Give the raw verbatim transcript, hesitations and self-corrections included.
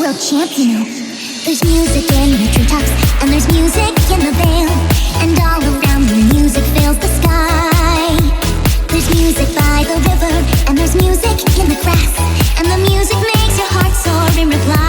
world champ, you know. There's music in the treetops, and there's music in the vale, and all around the music fills the sky. There's music by the river, and there's music in the grass, and the music makes your heart soar in reply.